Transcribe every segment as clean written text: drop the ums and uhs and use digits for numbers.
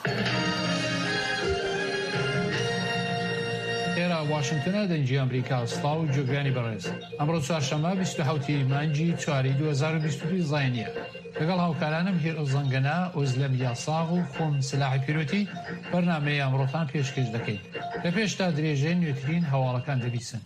ئێرە واشنگتنە دەنجی ئەمریکا سڵاو و جوگرانی بەڕێز ئەمڕۆ چوارشەممە 27 مانگی 2022 زاینیە لەگەڵ هاوکارانم هێر زەنگەنا ئۆزلەم یاساغ و خۆم سلاحی پیرۆتی بەرنامەی ئەمڕۆتان پێشکەش دەکەین لە پێشتا درێژەی نوێترین هەواڵەکان دەبیسن.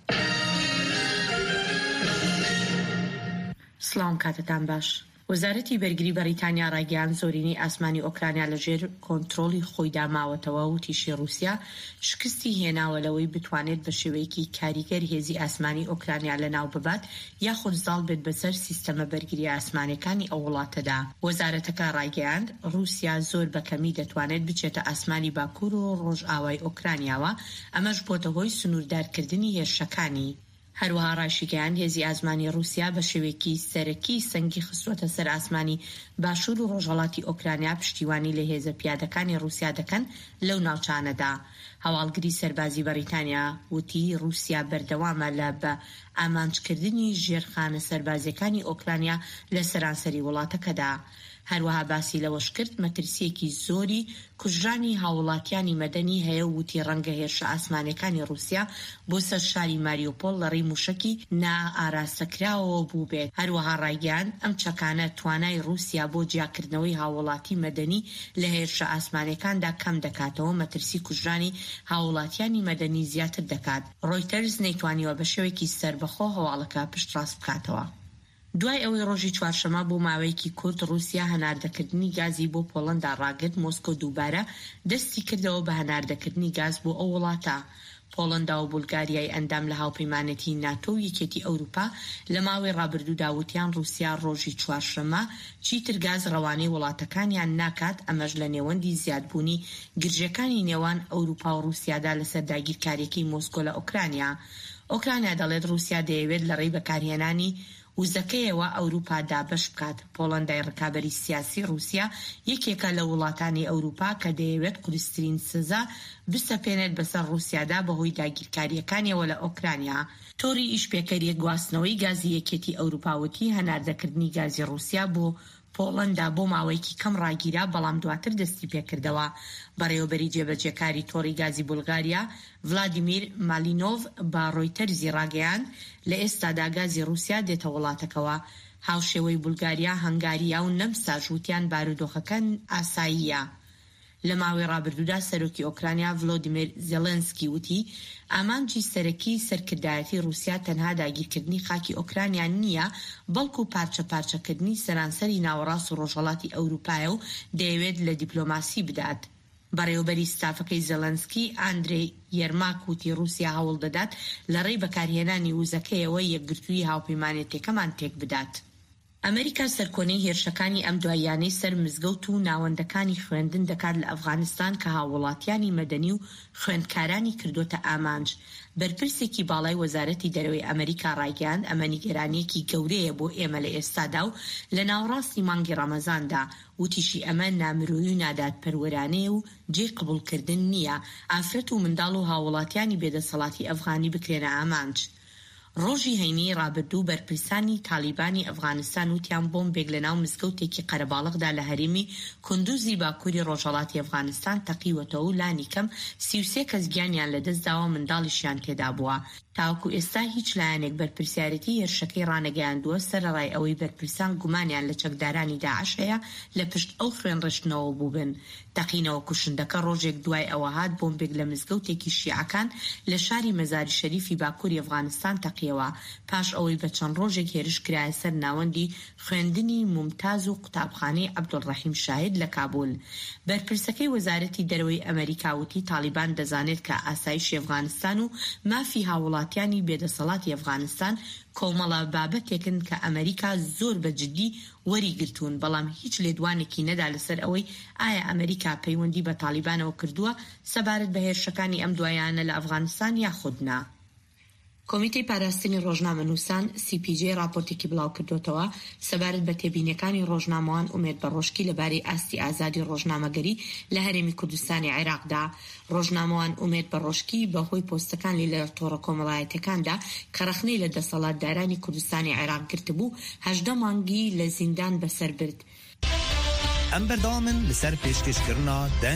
سڵام کاتتان باش. وەزارەتی بەرگری بەریتانیا ڕایگەیاند زۆرینەی ئاسمانی ئۆکرانیا لەژێر کۆنتڕۆڵی خۆیدا ماوەتەوە و تیشی رووسیا شکستی هێناوە لەوەی بتوانێت بە شێوەیەکی کاریگەر هێزی ئاسمانی ئۆکرانیا لەناو ببات یاخود زاڵ بێت بەسەر سیستەمە بەرگری ئاسمانەکانی ئەو وڵاتەدا. وەزارەتەکە ڕایگەیاند رووسیا زۆر بەکەمی دەتوانێت بچێتە ئاسمانی باکوور و ڕۆژئاوای ئۆکرانیاوە، ئەمەش بۆتە هۆی سنووردارکردنی هێرشەکانی. هەروەها ڕاشیگەیان هێزی ئاسمانی رووسیا بە شێوەیەکی سەرەکی سەنگی خستووەتە سەر ئاسمانی باشوور و ڕۆژهەڵاتی ئۆکرانیا پشتیوانی لە هێزە پیادەکانی رووسیا دەکەن لەو ناوچانەدا. هەواڵگری سەربازی بەریتانیا وتی رووسیا بەردەوامە لە بە ئامانجکردنی ژێرخانە سەربازیەکانی ئۆکرانیا لە سەرانسەری وڵاتەکەدا. هەروەها باسی لەوەش کرد مەترسیەکی زۆری کوژرانی هاوڵاتیانی مەدەنی هەیە و وتی ڕەنگە هێرشە ئاسمانەکانی رووسیا بۆ سەر شاری ماریۆپۆل لە ڕێی موشکی نائاراستەکراوەوە بوو بێت. هەروەها ڕایگەیاند ئەم چەکانە توانای رووسیا بۆ جیاکردنەوەی هاوڵاتی مەدەنی لە هێرشە ئاسمانەکاندا کەم دەکاتەوە، مەترسی کوژرانی هاوڵاتیانی مەدەنی زیاتر دەکات. ڕۆیتەرز نەیتوانیوە بە شێوەیەکی سەربەخۆ هەواڵەکە پشتڕاست بکاتەوە. دوای ئەوەی ڕۆژی چوارشەمە بۆ ماوەیەکی کورت رووسیا هەناردەکردنی گازی بۆ پۆڵەندا ڕاگرت، مۆسکۆ دووبارە دەستی کردەوە بە هەناردەکردنی گاز بۆ ئەو وڵاتە. پۆڵەندا و بولگاریای ئەندام لە هاوپەیمانەتی ناتۆ و یەکێتی ئەوروپا لە ماوەی ڕابردوودا وتیان رووسیا ڕۆژی چوارشەمە چیتر گاز ڕەوانەی وڵاتەکانیان ناکات، ئەمەش لە نێوەندی زیادبوونی گرژەکانی نێوان ئەوروپا و رووسیادا لەسەر داگیرکاریەکەی مۆسکۆ لە ئۆکرانیا. ئۆکرانیا دەڵێت رووسیا دەیەوێت لە ڕێی بەکارهێنانی وزەکەیەوە ئەوروپا دابش بکات. پۆڵەندای ڕکابەری سیاسی رووسیا یەکێکە لە وڵاتانی ئەوروپا کە دەیەوێت قورسترین سزا بسەپێنێت بەسەر رووسیادا بەهۆی داگیرکاریەکانیەوە لە ئۆکرانیا. تۆری ئیشپێکەریە گواستنەوەی گازی یەکێتی ئەوروپاوەتی هەناردەکردنی گازی رووسیا بۆ پۆڵەندا بۆ ماوەیەکی کەم ڕاگیرا، بەڵام دواتر دەستی پێکردەوە. بەڕێوەبەری جێبەجێکاری تۆڕی گازی بولگاریا ڤلادیمیر مالینۆڤ بە ڕۆیتەرزی ڕاگەیاند لە ئێستادا گازی رووسیا دێتە وڵاتەکەوە. هاوشێوەی بولگاریا، هەنگاریا و نەمساژ وتیان بارودۆخەکە ئاساییە. لە ماوەی ڕابردوودا سەرۆکی ئۆکرانیا ڤلۆدیمیر زێلێنسکی وتی ئامانجی سەرەکی سەرکردایەتی رووسیا تەنها داگیرکردنی خاکی ئۆکرانیا نییە، بەڵکو پارچە پارچەکردنی سەرانسەری ناوەڕاست و ڕۆژهەڵاتی ئەوروپایە و دەیەوێت لە دیپلۆماسی بدات. بەڕێوەبەری ستافەکەی زێلێنسکی ئاندرێ یەرماک وتی رووسیا هەوڵ دەدات لە ڕێی بەکارهێنانی وزەکەیەوە یەکگرتووی هاوپەیمانێتیەکەمان تێک بدات. ئەمریکا سەرکۆنەی هێرشەکانی ئەم دواییانەی سەر مزگەوت و ناوەندەکانی خوێندن دەکات لە ئەفغانستان کە هاوڵاتیانی مەدەنی و خوێندکارانی کردوتە ئامانج. بەرپرسێکی باڵای وەزارەتی دەرەوەی ئەمریکا ڕایگەیاند ئەمە نیگەرانیەکی گەورەیە بۆ ئێمە لە ئێستادا و لە ناوەڕاستی مانگی ڕەمەزاندا. وتیشی ئەمە نامرۆیی و نادادپەروەرانەیە و جێ قبولکردن نییە. ئافرەت و منداڵ و هاوڵاتیانی بێدەسەڵاتی ئەفغانی بکرێنە ئامانج. ڕۆژی هەینی ڕابردوو بەرپرسانی تالیبانی ئەفغانستان وتیان بۆمبێک لە ناو مزگەوتێکی قەرەباڵغدا لە هەرێمی کوندوزی باکووری ڕۆژهەڵاتی ئەفغانستان تەقیوەتەوە و لانی کەم 33 کەس گیانیان لەدەستداوە، منداڵیشیان تێدا بووە. تاوەکو ئێستا هیچ لایەنێک بەرپرسیارەتی هێرشەکەی ڕانەگەیاندووە سەرەڕای ئەوەی بەرپرسان گومانیان لە چەکدارانی داعش هەیە لە پشت ئەو خوێنڕشتنەوە بووبن. تەقینەوە کوشندەکە ڕۆژێک دوای ئەوە هات بۆمبێک لە مزگەوتێکی شیعەکان لە شاری مەزاری شەریفی باکووری ئەفغانستان تەقیەوە، پاش ئەوەی بە چەند ڕۆژێک هێرش کرایە سەر ناوەندی خوێندنی ممتاز و قوتابخانەی عەبدوڵڕەحیم شاهید لە کابول. بەرپرسەکەی وەزارەتی دەرەوەی ئەمریکا وتی تالیبان دەزانێت کە ئاسایشی ئەفغانستان و مافی هاوڵاتیانی بێدەسەڵاتی ئەفغانستان کۆمەڵە بابەتێکن کە ئەمریکا زۆر بەجددی وەریگرتوون، بەڵام هیچ لێدوانێکی نەدا لەسەر ئەوەی ئایا ئەمریکا پەیوەندی بە تالیبانەوە کردووە سەبارەت بە هێرشەکانی ئەم دوایانە لە ئەفغانستان یاخودنا. کۆمیتەی پاراستنی ڕۆژنامەنووسان CPJ راپۆرتێکی بڵاو کردوتەوە سەبارەت بە تێبینیەکانی ڕۆژنامەوان ئومێد بەڕۆشکی لەبارەی ئاستی ئازادی ڕۆژنامەگەری لە هەرێمی کوردستانی عێراقدا. ڕۆژنامەوان ئومێد بەڕۆشکی بەهۆی پۆستەکانی لە تۆڕە کۆمەڵایەتەکاندا کە ڕەخنەی لە دەسەڵاتدارانی کوردستانی عێراق گرتبوو 18 مانگی لە زیندان بەسەر برد. ئەم بەردەوامن لەسەر پێشکەشکردنا